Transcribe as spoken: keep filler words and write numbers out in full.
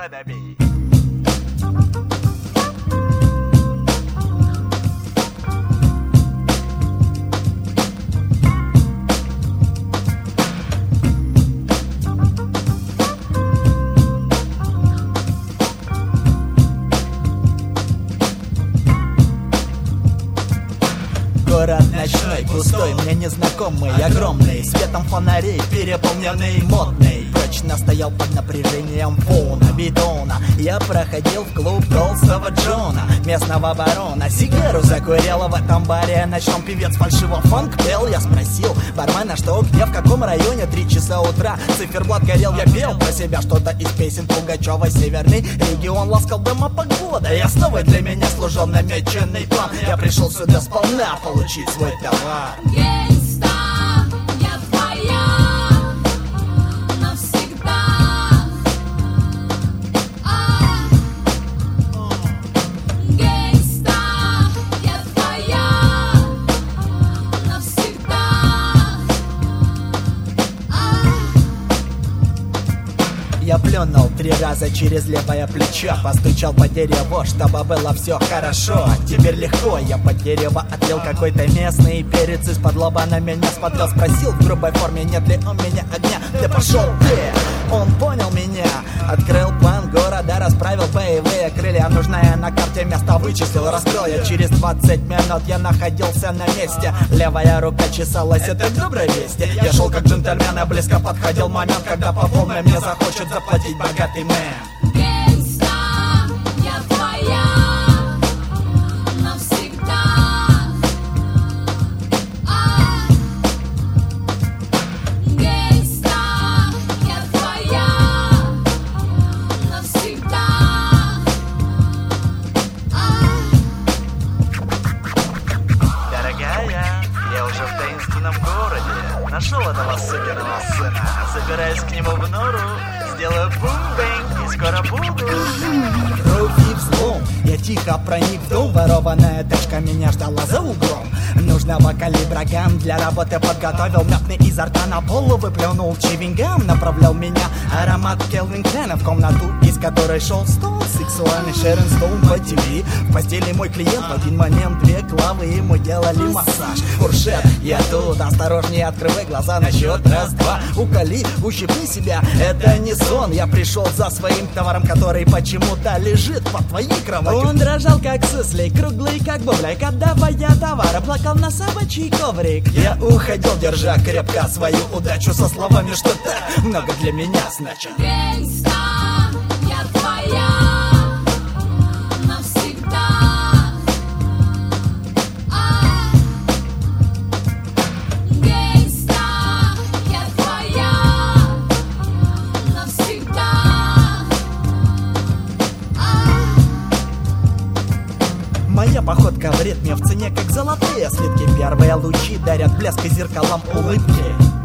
добей. Город ночной, пустой, мне незнакомый, огромный, светом фонарей, переполненный, модный. Прочно стоял под напряжением фона, бетона. Я проходил в клуб толстого Джона, местного барона. Сигару закурил в этом баре ночном, певец фальшиво фанк пел. Я спросил бармена, что где, в каком районе, три часа утра. Циферблат горел, я пел про себя что-то из песен Пугачевой. Северный регион ласкал дома погода, и основой для меня служил намеченный план. Я пришел сюда сполна получить свой товар. Гейста, я твоя навсегда. А, гейста, я твоя навсегда. А. Я плюнул три раза через левое плечо, постучал по дереву, чтобы было все хорошо. Теперь легко, я по дереву отлил какой-то местный перец. Из-под лоба на меня смотрел, спросил в грубой форме, нет ли у меня огня. Ты пошел ты! Он понял меня, открыл план города, расправил боевые крылья. Нужное на карте место вычислил, раскрыл я. Через двадцать минут я находился на месте. Левая рука чесалась, это к доброй вести. Я шел как джентльмен, а близко подходил момент, когда по полной мне захочет заплатить богатый мэн. Гейста, я твоя навсегда. А, гейста, я твоя навсегда. А. Дорогая, я уже в таинственном городе. Нашел этого сукиного сына. Забираюсь к нему в нору, сделаю бум-бэнг и скоро буду. Руки взлом, я тихо проник в дом. Ворованная тачка меня ждала за углом. Нужного калибра гам для работы подготовил. Мятный изо рта на полу выплюнул чивингам. Направлял меня аромат Келвин Клэна в комнату, из которой шел стол. Сексуальный Шерон Стоун по ТВ. В постели мой клиент, в один момент две главы ему делали массаж. Фуршет, я тут, осторожнее открывай глаза на счет раз-два. Уколи, ущипни себя, это не сон. Я пришел за своим товаром, который почему-то лежит под твоей кроватью. Он дрожал как суслик, круглый как бублик, отдавая товар, плакал на собачий коврик. Я уходил, держа крепко свою удачу, со словами, что так много для меня значит. Гейста, я твоя навсегда. А, гейста, я твоя навсегда. А. Моя походка в ритме в цене, как золотые слитки. Первые лучи дарят блеск и зеркалам улыбки.